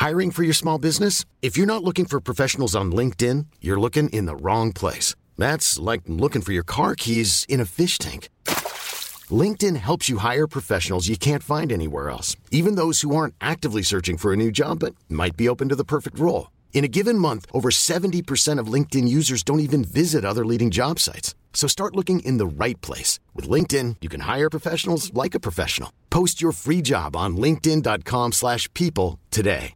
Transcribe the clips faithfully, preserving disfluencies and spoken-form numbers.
Hiring for your small business? If you're not looking for professionals on LinkedIn, you're looking in the wrong place. That's like looking for your car keys in a fish tank. LinkedIn helps you hire professionals you can't find anywhere else, even those who aren't actively searching for a new job but might be open to the perfect role. In a given month, over seventy percent of LinkedIn users don't even visit other leading job sites. So start looking in the right place. With LinkedIn, you can hire professionals like a professional. Post your free job on linkedin dot com slash people today.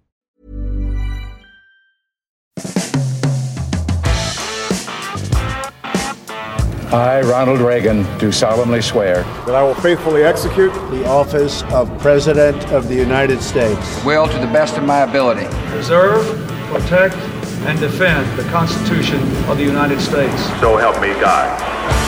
I, Ronald Reagan, do solemnly swear that I will faithfully execute the office of President of the United States. Will, to the best of my ability, preserve, protect, and defend the Constitution of the United States. So help me God.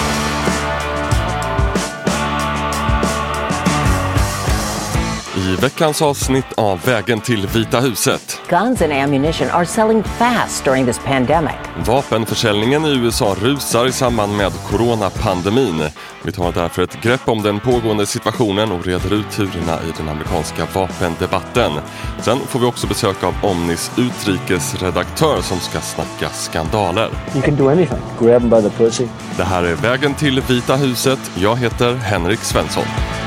I veckans avsnitt av Vägen till Vita huset. Guns and ammunition are selling fast during this pandemic. Vapenförsäljningen i U S A rusar i samband med coronapandemin. Vi tar därför ett grepp om den pågående situationen och reder ut turerna i den amerikanska vapendebatten. Sen får vi också besök av Omnis utrikesredaktör som ska snacka skandaler. You can do anything. Grab them by the pussy. Det här är Vägen till Vita huset. Jag heter Henrik Svensson.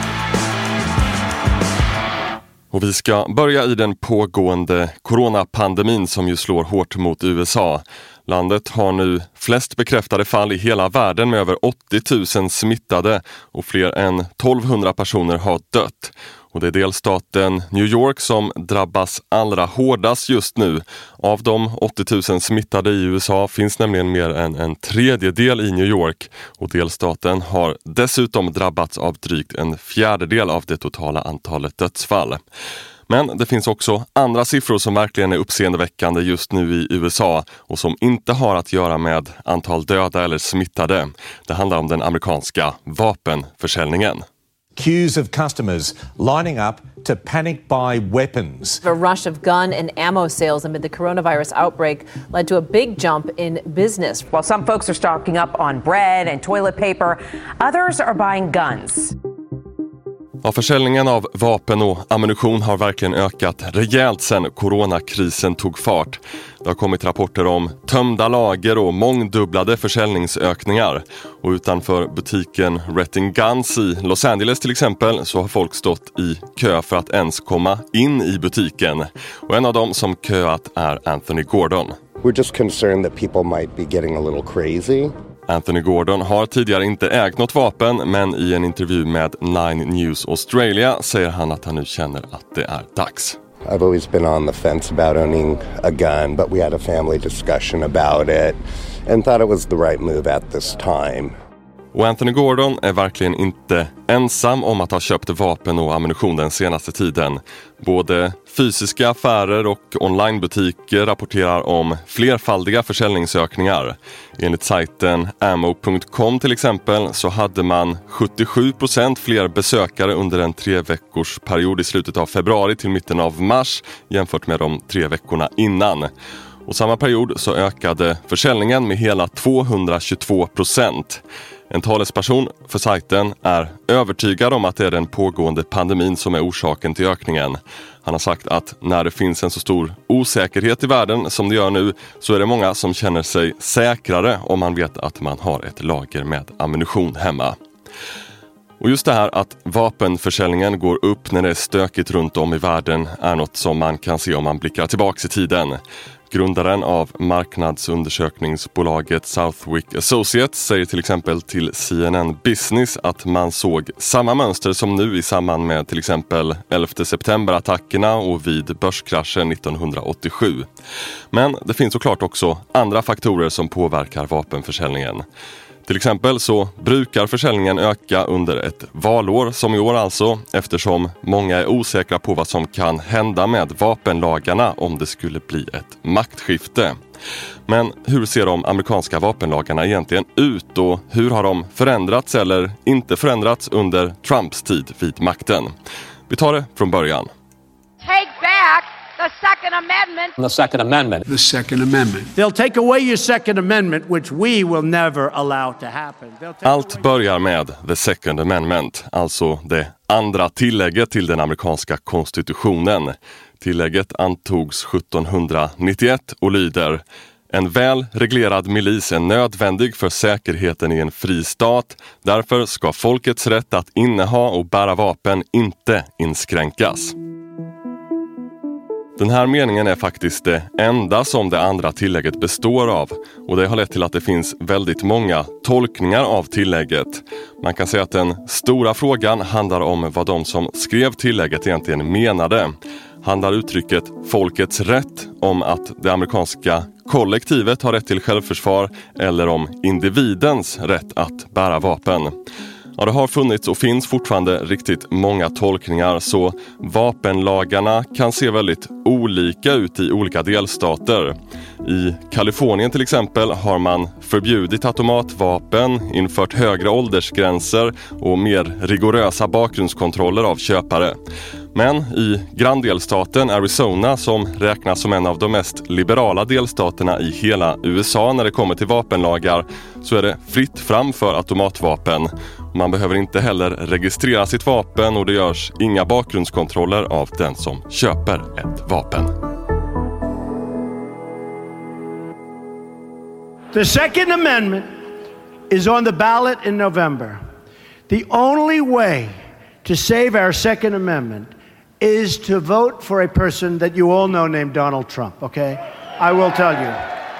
Och vi ska börja i den pågående coronapandemin som ju slår hårt mot U S A. Landet har nu flest bekräftade fall i hela världen med över åttio tusen smittade och fler än tolvhundra personer har dött. Och det är delstaten New York som drabbas allra hårdast just nu. Av de åttio tusen smittade i U S A finns nämligen mer än en tredjedel i New York. Och delstaten har dessutom drabbats av drygt en fjärdedel av det totala antalet dödsfall. Men det finns också andra siffror som verkligen är uppseendeväckande just nu i U S A och som inte har att göra med antal döda eller smittade. Det handlar om den amerikanska vapenförsäljningen. Queues of customers lining up to panic buy weapons. A rush of gun and ammo sales amid the coronavirus outbreak led to a big jump in business. While some folks are stocking up on bread and toilet paper, others are buying guns. Ja, försäljningen av vapen och ammunition har verkligen ökat rejält sedan coronakrisen tog fart. Det har kommit rapporter om tömda lager och mångdubblade försäljningsökningar. Och utanför butiken Retting Guns i Los Angeles till exempel så har folk stått i kö för att ens komma in i butiken. Och en av dem som köat är Anthony Gordon. We're just concerned that people might be getting a little crazy. Anthony Gordon har tidigare inte ägt något vapen, men i en intervju med Nine News Australia säger han att han nu känner att det är dags. I've always been on the fence about owning a gun, but we had a family discussion about it and thought it was the right move at this time. Och Anthony Gordon är verkligen inte ensam om att ha köpt vapen och ammunition den senaste tiden. Både fysiska affärer och onlinebutiker rapporterar om flerfaldiga försäljningsökningar. Enligt sajten ammo punkt com till exempel så hade man sjuttiosju procent fler besökare under en tre veckors period i slutet av februari till mitten av mars jämfört med de tre veckorna innan. Och samma period så ökade försäljningen med hela tvåhundratjugotvå procent. En talesperson för sajten är övertygad om att det är den pågående pandemin som är orsaken till ökningen. Han har sagt att när det finns en så stor osäkerhet i världen som det gör nu så är det många som känner sig säkrare om man vet att man har ett lager med ammunition hemma. Och just det här att vapenförsäljningen går upp när det är stökigt runt om i världen är något som man kan se om man blickar tillbaka i tiden. Grundaren av marknadsundersökningsbolaget Southwick Associates säger till exempel till C N N Business att man såg samma mönster som nu i samband med till exempel elfte september-attackerna och vid börskraschen nittonhundraåttiosju. Men det finns såklart också andra faktorer som påverkar vapenförsäljningen. Till exempel så brukar försäljningen öka under ett valår som i år alltså, eftersom många är osäkra på vad som kan hända med vapenlagarna om det skulle bli ett maktskifte. Men hur ser de amerikanska vapenlagarna egentligen ut och hur har de förändrats eller inte förändrats under Trumps tid vid makten? Vi tar det från början. Take back the Second Amendment. The Second Amendment. The Second Amendment. They'll take away your Second Amendment, which we will never allow to happen. Allt börjar med The Second Amendment, alltså det andra tillägget till den amerikanska konstitutionen. Tillägget antogs sjuttonhundranittioett och lyder: en väl reglerad milis är nödvändig för säkerheten i en fri stat. Därför ska folkets rätt att inneha och bära vapen inte inskränkas. Den här meningen är faktiskt det enda som det andra tillägget består av, och det har lett till att det finns väldigt många tolkningar av tillägget. Man kan säga att den stora frågan handlar om vad de som skrev tillägget egentligen menade. Handlar uttrycket folkets rätt om att det amerikanska kollektivet har rätt till självförsvar eller om individens rätt att bära vapen? Ja, det har funnits och finns fortfarande riktigt många tolkningar, så vapenlagarna kan se väldigt olika ut i olika delstater. I Kalifornien till exempel har man förbjudit automatvapen, infört högre åldersgränser och mer rigorösa bakgrundskontroller av köpare. Men i granndelstaten Arizona, som räknas som en av de mest liberala delstaterna i hela U S A när det kommer till vapenlagar, så är det fritt fram för automatvapen. Man behöver inte heller registrera sitt vapen och det görs inga bakgrundskontroller av den som köper ett vapen. The Second Amendment is on the ballot in November. The only way to save our Second Amendment is to vote for a person that you all know named Donald Trump, okay? I will tell you.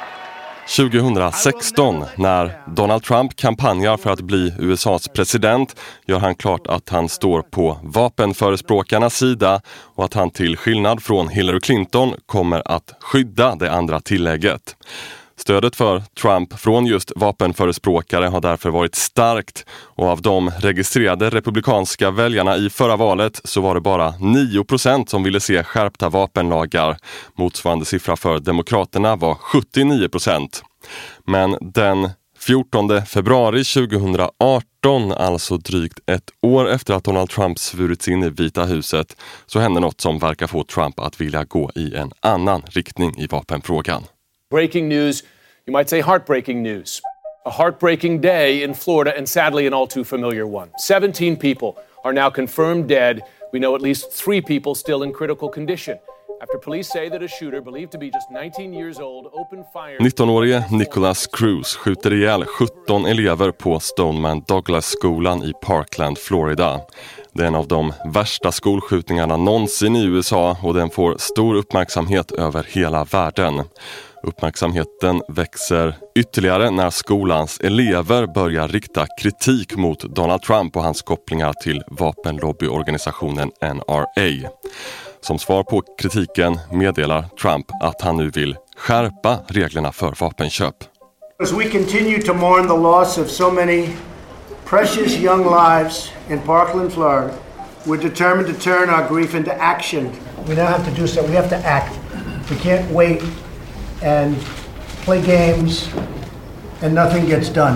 tjugohundrasexton, när Donald Trump kampanjar för att bli U S A:s president, gör han klart att han står på vapenförespråkarnas sida och att han till skillnad från Hillary Clinton kommer att skydda det andra tillägget. Stödet för Trump från just vapenförespråkare har därför varit starkt, och av de registrerade republikanska väljarna i förra valet så var det bara nio procent som ville se skärpta vapenlagar. Motsvarande siffra för demokraterna var sjuttionio procent. Men den fjortonde februari tjugohundraarton, alltså drygt ett år efter att Donald Trump svurits in i Vita huset, så hände något som verkar få Trump att vilja gå i en annan riktning i vapenfrågan. Breaking news, you might say heartbreaking news. A heartbreaking day in Florida, and sadly an all too familiar one. seventeen people are now confirmed dead. We know at least three people still in critical condition. After police say that a shooter believed to be just nineteen years old opened fire... nittonårige Nicholas Cruz skjuter ihjäl sjutton elever på Stoneman Douglas-skolan i Parkland, Florida. Det är en av de värsta skolskjutningarna någonsin i U S A, och den får stor uppmärksamhet över hela världen. Uppmärksamheten växer ytterligare när skolans elever börjar rikta kritik mot Donald Trump och hans kopplingar till vapenlobbyorganisationen N R A. Som svar på kritiken meddelar Trump att han nu vill skärpa reglerna för vapenköp. As we continue to mourn the loss of so many precious young lives in Parkland, Florida, we're determined to turn our grief into action. We now have to do so. We have to act. We can't wait and play games and nothing gets done.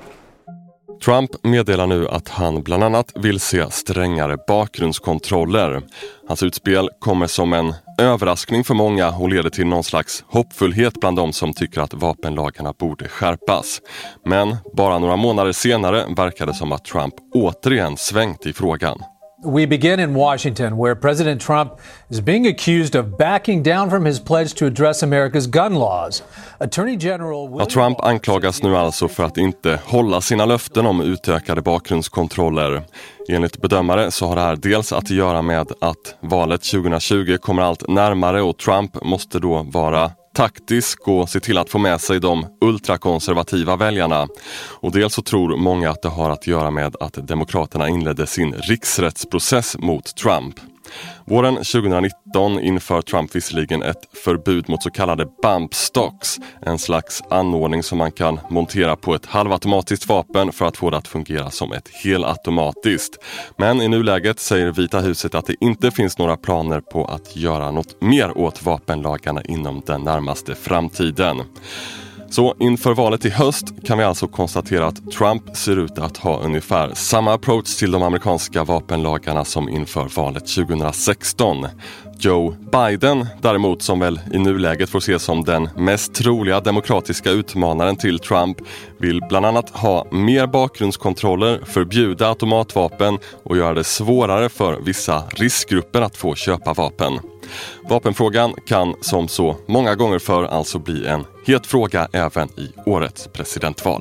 Trump meddelar nu att han bland annat vill se strängare bakgrundskontroller. Hans utspel kommer som en överraskning för många och leder till någon slags hoppfullhet bland de som tycker att vapenlagarna borde skärpas. Men bara några månader senare verkar det som att Trump återigen svängt i frågan. We begin in Washington, where President Trump is being accused of backing down from his pledge to address America's gun laws. Attorney General William... Ja, Trump anklagas nu alltså för att inte hålla sina löften om utökade bakgrundskontroller. Enligt bedömare så har det här dels att göra med att valet tjugohundratjugo kommer allt närmare, och Trump måste då vara taktisk och se till att få med sig de ultrakonservativa väljarna. Och dels så tror många att det har att göra med att demokraterna inledde sin riksrättsprocess mot Trump. Våren tjugohundranitton inför Trump visserligen ett förbud mot så kallade bump stocks, en slags anordning som man kan montera på ett halvautomatiskt vapen för att få det att fungera som ett helautomatiskt. Men i nuläget säger Vita huset att det inte finns några planer på att göra något mer åt vapenlagarna inom den närmaste framtiden. Så inför valet i höst kan vi alltså konstatera att Trump ser ut att ha ungefär samma approach till de amerikanska vapenlagarna som inför valet tjugohundrasexton. Joe Biden däremot, som väl i nuläget får ses som den mest troliga demokratiska utmanaren till Trump, vill bland annat ha mer bakgrundskontroller, förbjuda automatvapen och göra det svårare för vissa riskgrupper att få köpa vapen. Vapenfrågan kan som så många gånger förr alltså bli en het fråga även i årets presidentval.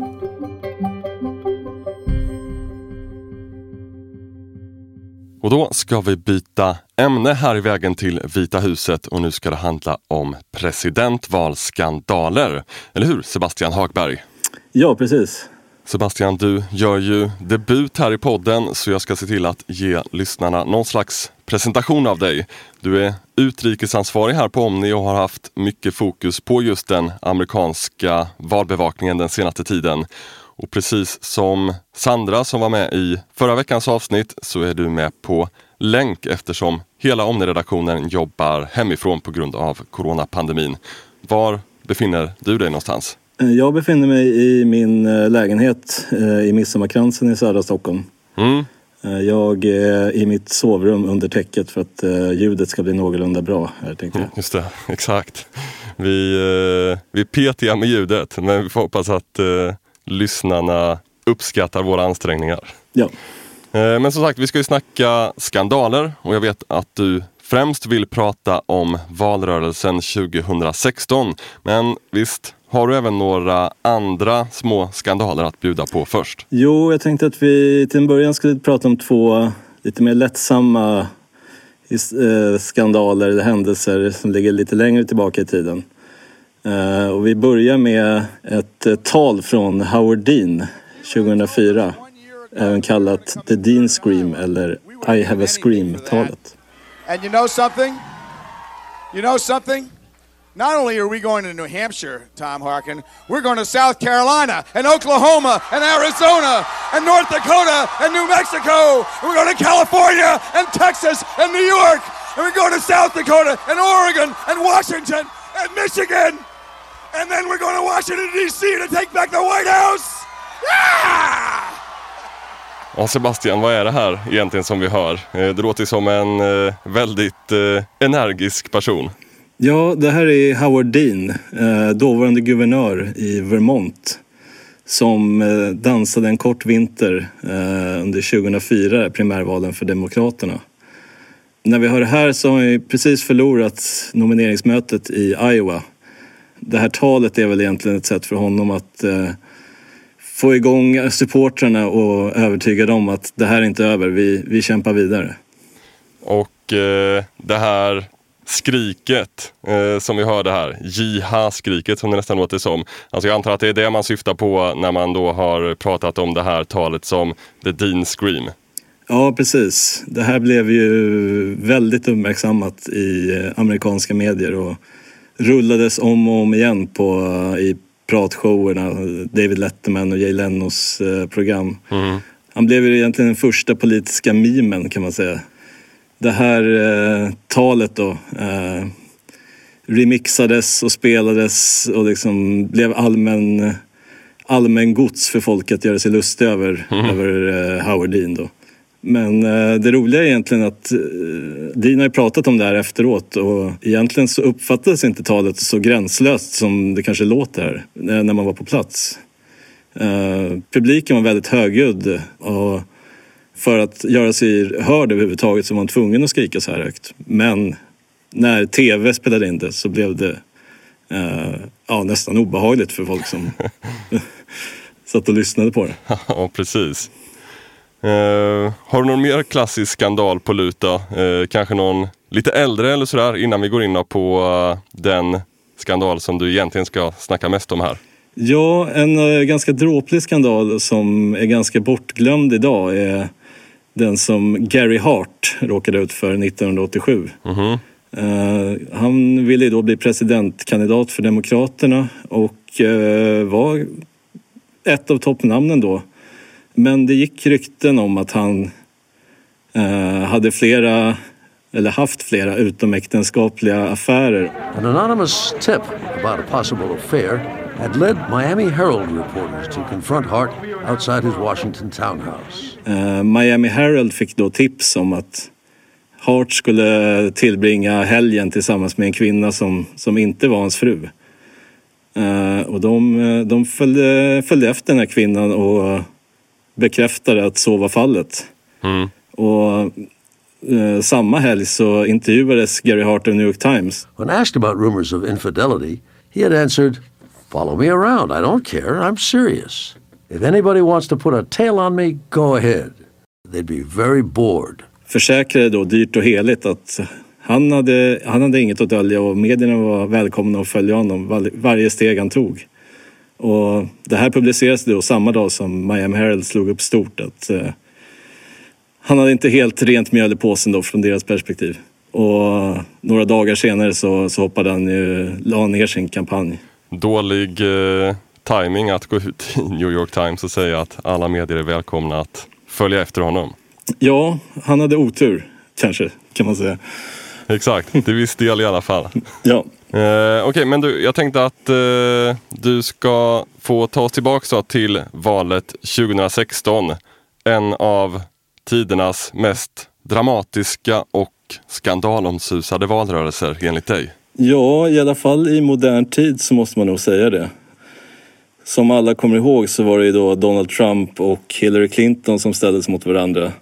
Och då ska vi byta ämne här i vägen till Vita huset och nu ska det handla om presidentvalskandaler. Eller hur, Sebastian Hagberg? Ja, precis. Sebastian, du gör ju debut här i podden så jag ska se till att ge lyssnarna någon slags presentation av dig. Du är utrikesansvarig här på Omni och har haft mycket fokus på just den amerikanska valbevakningen den senaste tiden. Och precis som Sandra som var med i förra veckans avsnitt så är du med på länk eftersom hela Omni-redaktionen jobbar hemifrån på grund av coronapandemin. Var befinner du dig någonstans? Jag befinner mig i min lägenhet i Midsommarkransen i södra Stockholm. Mm. Jag är i mitt sovrum under täcket för att ljudet ska bli någorlunda bra här, tänkte jag. Mm, just det, exakt. Vi, vi är petiga med ljudet, men vi får hoppas att uh, lyssnarna uppskattar våra ansträngningar. Ja. Men som sagt, vi ska ju snacka skandaler och jag vet att du främst vill prata om valrörelsen tjugohundrasexton. Men visst, har du även några andra små skandaler att bjuda på först? Jo, jag tänkte att vi till en början skulle prata om två lite mer lättsamma skandaler eller händelser som ligger lite längre tillbaka i tiden. Och vi börjar med ett tal från Howard Dean tjugohundrafyra, även kallat The Dean Scream eller I Have a Scream-talet. And you know something? You know something? Not only are we going to New Hampshire, Tom Harkin, we're going to South Carolina and Oklahoma and Arizona and North Dakota and New Mexico. And we're going to California and Texas and New York. And we're going to South Dakota and Oregon and Washington and Michigan. And then we're going to Washington, D C to take back the White House. Yeah! Ja, Sebastian, vad är det här egentligen som vi hör? Det låter som en eh, väldigt eh, energisk person. Ja, det här är Howard Dean, eh, dåvarande guvernör i Vermont, som eh, dansade en kort vinter eh, under tjugohundrafyra, primärvalen för Demokraterna. När vi hör det här så har vi precis förlorat nomineringsmötet i Iowa. Det här talet är väl egentligen ett sätt för honom att eh, få igång supportrarna och övertyga dem att det här är inte över, vi, vi kämpar vidare. Och eh, det här skriket eh, som vi hörde här, jiha-skriket som det nästan låter som. Alltså jag antar att det är det man syftar på när man då har pratat om det här talet som The Dean Scream. Ja, precis. Det här blev ju väldigt uppmärksammat i amerikanska medier och rullades om och om igen på, i pratshowerna, David Letterman och Jay Lenos eh, program. Mm. Han blev ju egentligen den första politiska mimen, kan man säga. Det här eh, talet då eh, remixades och spelades och liksom blev allmän, allmän gods för folk att göra sig lustig över, mm. över eh, Howard Dean då. Men eh, det roliga är egentligen att eh, Dean har ju pratat om det här efteråt och egentligen så uppfattades inte talet så gränslöst som det kanske låter här, när, när man var på plats. Eh, publiken var väldigt högljudd och för att göra sig hörd överhuvudtaget så var man tvungen att skrika så här högt. Men när tv spelade in det så blev det eh, ja, nästan obehagligt för folk som satt och lyssnade på det. Ja, precis. Uh, har du någon mer klassisk skandal på luta? Uh, kanske någon lite äldre eller sådär innan vi går in på uh, den skandal som du egentligen ska snacka mest om här? Ja, en uh, ganska dråplig skandal som är ganska bortglömd idag är den som Gary Hart råkade ut för nittonhundraåttiosju. Mm-hmm. Uh, han ville då bli presidentkandidat för Demokraterna och uh, var ett av toppnamnen då. Men det gick rykten om att han uh, hade flera, eller haft flera utomäktenskapliga affärer. An anonymous tip about a possible affair had led Miami Herald reporters to confront Hart outside his Washington townhouse. Uh, Miami Herald fick då tips om att Hart skulle tillbringa helgen tillsammans med en kvinna som, som inte var hans fru. Uh, och de, de följde, följde efter den här kvinnan och bekräftade att så var fallet. Mm. Och uh, samma helg så intervjuades Gary Hart av New York Times. When asked about rumors of infidelity, he had answered, "Follow me around. I don't care. I'm serious. If anybody wants to put a tail on me, go ahead." They'd be very bored. Försäkrade då dyrt och heligt att han hade, han hade inget att dölja och medierna var välkomna att följa honom var, varje steg han tog. Och det här publicerades då samma dag som Miami Herald slog upp stort att eh, han hade inte helt rent mjöl i påsen då från deras perspektiv. Och några dagar senare så, så hoppade han ju, la ner sin kampanj. Dålig eh, timing att gå ut i New York Times och säga att alla medier är välkomna att följa efter honom. Ja, han hade otur, kanske, kan man säga. Exakt, till viss del i alla fall. Ja. Eh, Okej, okay, men du, jag tänkte att eh, du ska få ta oss tillbaka till valet tjugohundrasexton. En av tidernas mest dramatiska och skandalomsusade valrörelser enligt dig. Ja, i alla fall i modern tid så måste man nog säga det. Som alla kommer ihåg så var det ju då Donald Trump och Hillary Clinton som ställdes mot varandra.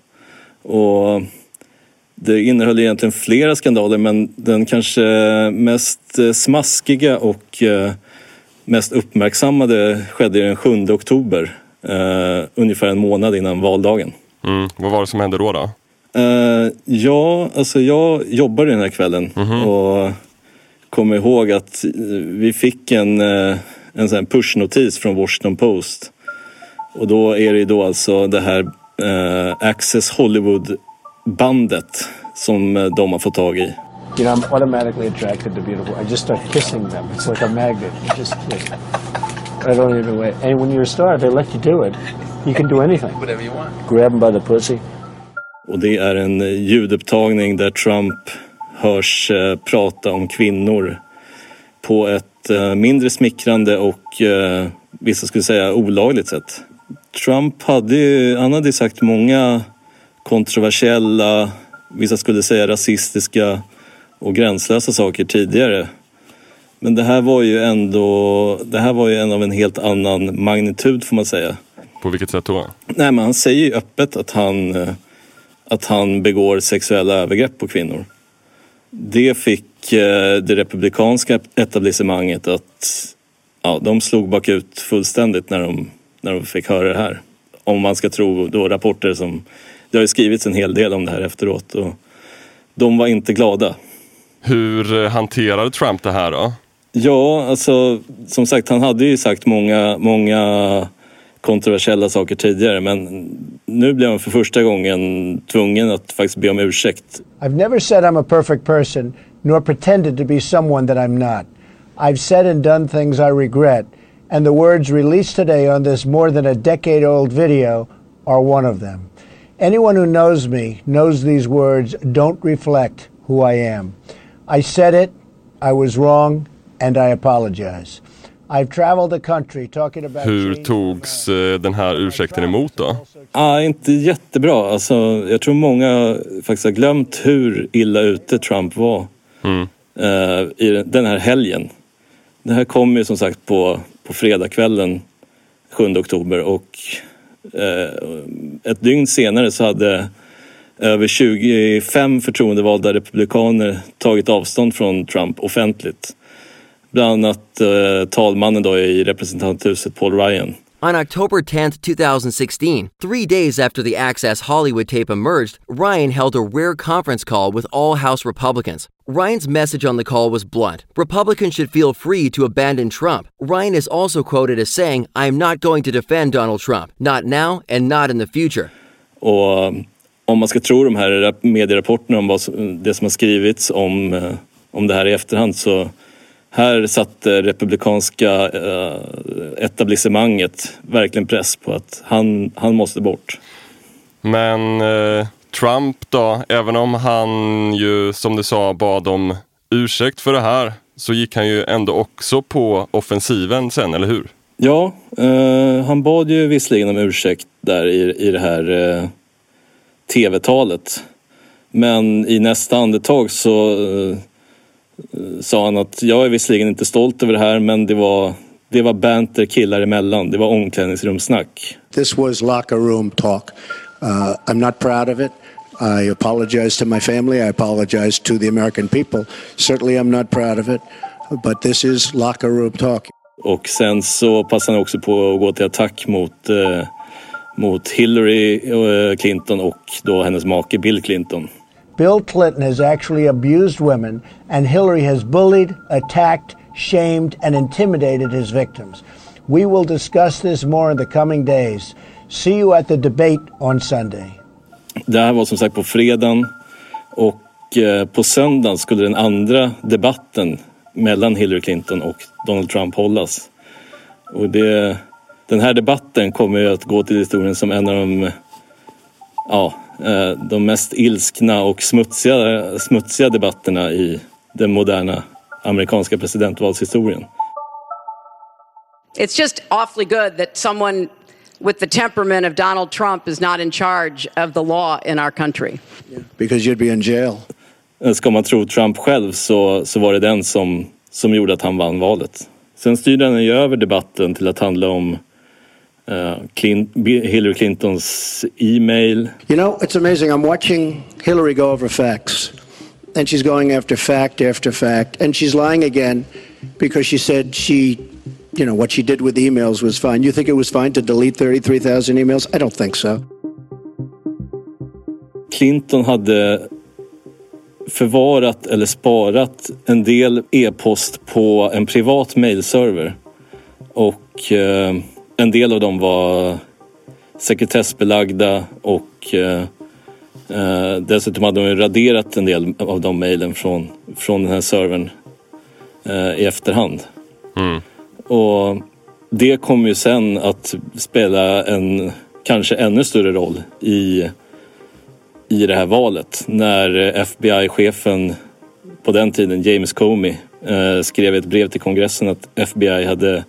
Och det innehöll egentligen flera skandaler, men den kanske mest smaskiga och mest uppmärksammade skedde den sjunde oktober. Uh, ungefär en månad innan valdagen. Mm. Vad var det som hände då då? Uh, ja, alltså jag jobbade den här kvällen mm-hmm. och kommer ihåg att vi fick en... Uh, en sån pushnotis från Washington Post. Och då är det då alltså det här eh, Access Hollywood-bandet som eh, de har fått tag i. You know, I'm automatically attracted to beautiful. I just start kissing them. It's like a magnet. You just like, I don't even wait. And when you're a star, they let you do it. You can do anything. Whatever you want. Grab them by the pussy. Och det är en eh, ljudupptagning där Trump hörs eh, prata om kvinnor på ett mindre smickrande och eh, vissa skulle säga olagligt sätt. Trump hade ju, han hade sagt många kontroversiella, vissa skulle säga rasistiska och gränslösa saker tidigare. Men det här var ju ändå, det här var ju en av en helt annan magnitud får man säga. På vilket sätt då? Nej, men han säger ju öppet att han, att han begår sexuella övergrepp på kvinnor. Det fick det republikanska etablissemanget att ja, de slog bakut fullständigt när de, när de fick höra det här. Om man ska tro då rapporter som... Det har ju skrivits en hel del om det här efteråt och de var inte glada. Hur hanterade Trump det här då? Ja, alltså som sagt, han hade ju sagt många, många kontroversiella saker tidigare, men nu blev han för första gången tvungen att faktiskt be om ursäkt. I've never said I'm a perfect person, nor pretended to be someone that I'm not. I've said and done things I regret, and the words released today on this more than a decade-old video are one of them. Anyone who knows me knows these words don't reflect who I am. I said it, I was wrong, and I apologize. I've traveled the country talking about... Hur togs den här ursäkten emot då? Ah, inte jättebra. Alltså, jag tror många faktiskt har glömt hur illa ute Trump var mm. uh, i den här helgen. Det här kom ju som sagt på, på fredagskvällen sjunde oktober och uh, ett dygn senare så hade över tjugofem förtroendevalda republikaner tagit avstånd från Trump offentligt. Bland annat uh, talmannen då i representanthuset Paul Ryan. On October tenth, twenty sixteen, three days after the Access Hollywood tape emerged, Ryan held a rare conference call with all House Republicans. Ryan's message on the call was blunt. Republicans should feel free to abandon Trump. Ryan is also quoted as saying, "I am not going to defend Donald Trump. Not now and not in the future." Och om man ska tro de här medierapporterna om vad som, det som har skrivits om, om det här i efterhand så här satte republikanska eh, etablissemanget verkligen press på att han, han måste bort. Men eh, Trump då, även om han ju som du sa bad om ursäkt för det här så gick han ju ändå också på offensiven sen, eller hur? Ja, eh, han bad ju visserligen om ursäkt där i, i det här eh, tv-talet. Men i nästa andetag så uh, sa han att jag är visserligen inte stolt över det här, men det var, det var banter killar emellan. Det var omklädningsrumsnack. This was locker room talk. Uh, I'm not proud of it. I apologize to my family. I apologize to the American people. Certainly I'm not proud of it. But this is locker room talk. Och sen så passade han också på att gå till attack mot, uh, mot Hillary Clinton och då hennes make Bill Clinton. Bill Clinton has actually abused women, and Hillary has bullied, attacked, shamed, and intimidated his victims. We will discuss this more in the coming days. See you at the debate on Sunday. Det här var som sagt på fredagen, och eh, på söndagen skulle den andra debatten mellan Hillary Clinton och Donald Trump hållas. Och det, den här debatten kommer ju att gå till historien som en av de, ja, de mest ilskna och smutsiga, smutsiga debatterna i den moderna amerikanska presidentvalshistorien. It's just awfully good that someone with the temperament of Donald Trump is not in charge of the law in our country. Because you'd be in jail. Ska man tro Trump själv så, så var det den som, som gjorde att han vann valet. Sen styrde han ju över debatten till att handla om uh, Clint, Hillary Clintons e-mail. You know, it's amazing. I'm watching Hillary go over facts. And she's going after fact after fact. And she's lying again because she said she, you know, what she did with emails was fine. You think it was fine to delete thirty-three thousand emails? I don't think so. Clinton hade förvarat eller sparat en del e-post på en privat mailserver. Och eh, en del av dem var sekretessbelagda och eh, eh, dessutom hade de raderat en del av de mailen från, från den här servern eh, i efterhand. Mm. Och det kom ju sen att spela en kanske ännu större roll i i det här valet, när F B I-chefen på den tiden, James Comey, eh, skrev ett brev till kongressen att F B I hade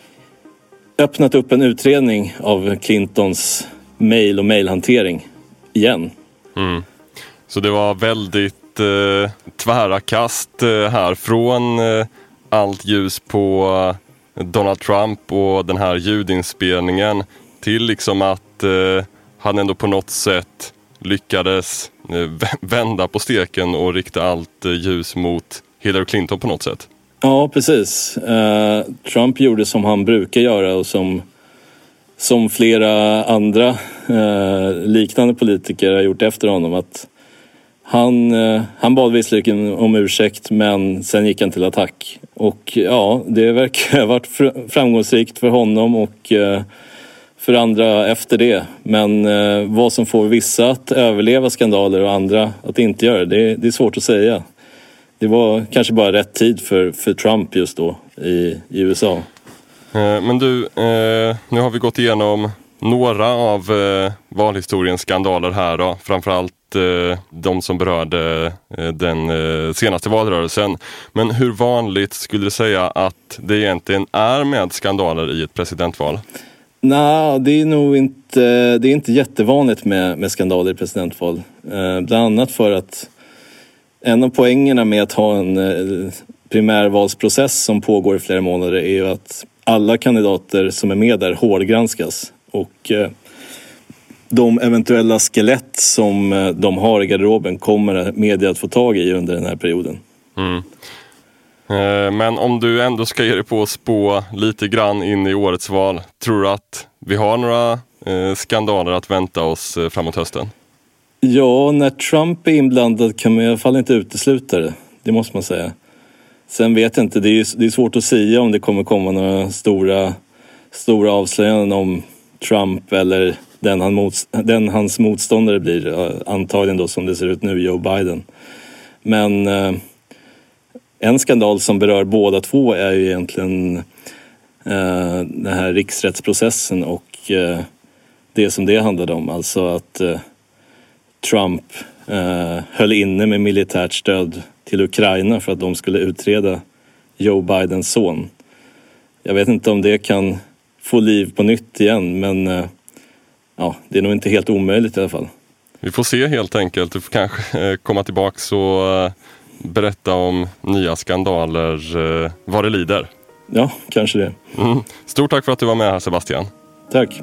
öppnat upp en utredning av Clintons mail och mailhantering igen. Mm. Så det var väldigt eh, tvära kast eh, här från eh, allt ljus på eh, Donald Trump och den här ljudinspelningen till liksom att eh, han ändå på något sätt lyckades vända på steken och rikta allt ljus mot Hillary Clinton på något sätt. Ja, precis. Uh, Trump gjorde som han brukar göra och som, som flera andra uh, liknande politiker har gjort efter honom. Att han, uh, han bad visserligen om ursäkt, men sen gick han till attack. Och ja, det verkar ha varit fr- framgångsrikt för honom och uh, för andra efter det. Men eh, vad som får vissa att överleva skandaler och andra att inte göra det, det är svårt att säga. Det var kanske bara rätt tid för, för Trump just då i, i U S A. Eh, men du, eh, nu har vi gått igenom några av eh, valhistoriens skandaler här då. Framförallt eh, de som berörde eh, den eh, senaste valrörelsen. Men hur vanligt skulle du säga att det egentligen är med skandaler i ett presidentval? Nej, det är nog inte, det är inte jättevanligt med, med skandaler i presidentval. Eh, bland annat för att en av poängerna med att ha en eh, primärvalsprocess som pågår i flera månader är ju att alla kandidater som är med där hårdgranskas. Och eh, de eventuella skelett som eh, de har i garderoben kommer media att få tag i under den här perioden. Mm. Men om du ändå ska ge dig på att spå lite grann in i årets val, tror du att vi har några eh, skandaler att vänta oss eh, framåt hösten? Ja, när Trump är inblandad kan man i alla fall inte utesluta det. Det måste man säga. Sen vet jag inte, det är, det är svårt att säga om det kommer komma några stora, stora avslöjanden om Trump eller den, han mot, den hans motståndare blir. Antagligen då som det ser ut nu, Joe Biden. Men eh, en skandal som berör båda två är ju egentligen eh, den här riksrättsprocessen och eh, det som det handlade om. Alltså att eh, Trump eh, höll inne med militärt stöd till Ukraina för att de skulle utreda Joe Bidens son. Jag vet inte om det kan få liv på nytt igen, men eh, ja, det är nog inte helt omöjligt i alla fall. Vi får se helt enkelt. Du får kanske komma tillbaka och berätta om nya skandaler vad det lider. Ja, kanske det. Mm. Stort tack för att du var med här, Sebastian. Tack.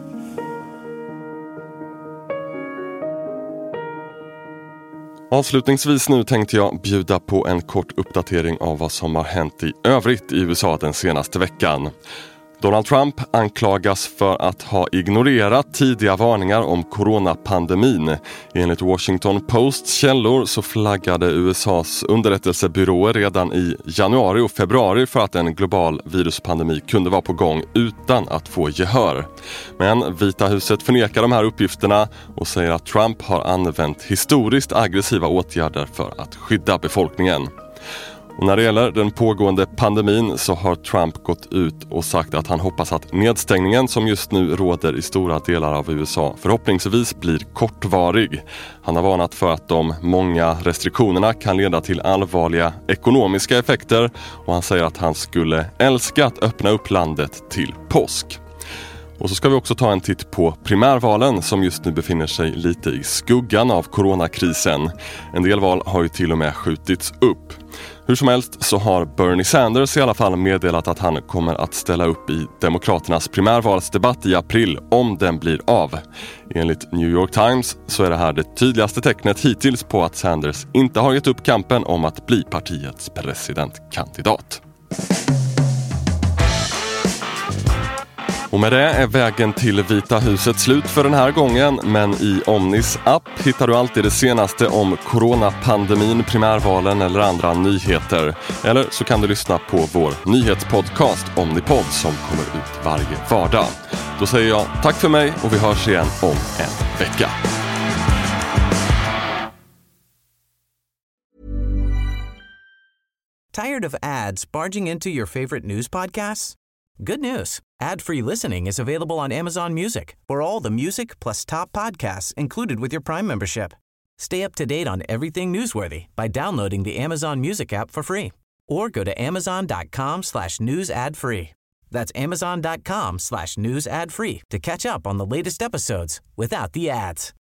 Avslutningsvis nu tänkte jag bjuda på en kort uppdatering av vad som har hänt i övrigt i U S A den senaste veckan. Donald Trump anklagas för att ha ignorerat tidiga varningar om coronapandemin. Enligt Washington Posts källor så flaggade U S A:s underrättelsebyråer redan i januari och februari för att en global viruspandemi kunde vara på gång utan att få gehör. Men Vita huset förnekar de här uppgifterna och säger att Trump har använt historiskt aggressiva åtgärder för att skydda befolkningen. Och när det gäller den pågående pandemin så har Trump gått ut och sagt att han hoppas att nedstängningen som just nu råder i stora delar av U S A förhoppningsvis blir kortvarig. Han har varnat för att de många restriktionerna kan leda till allvarliga ekonomiska effekter och han säger att han skulle älska att öppna upp landet till påsk. Och så ska vi också ta en titt på primärvalen som just nu befinner sig lite i skuggan av coronakrisen. En del val har ju till och med skjutits upp. Hur som helst så har Bernie Sanders i alla fall meddelat att han kommer att ställa upp i Demokraternas primärvalsdebatt i april om den blir av. Enligt New York Times så är det här det tydligaste tecknet hittills på att Sanders inte har gett upp kampen om att bli partiets presidentkandidat. Och med det är vägen till Vita huset slut för den här gången, men i Omnis app hittar du alltid det senaste om coronapandemin, primärvalen eller andra nyheter. Eller så kan du lyssna på vår nyhetspodcast Omnipod som kommer ut varje vardag. Då säger jag tack för mig och vi hörs igen om en vecka. Tired of ads barging into your favorite news podcasts? Good news. Ad-free listening is available on Amazon Music for all the music plus top podcasts included with your Prime membership. Stay up to date on everything newsworthy by downloading the Amazon Music app for free or go to amazon.com slash news ad free. That's amazon.com slash news ad free to catch up on the latest episodes without the ads.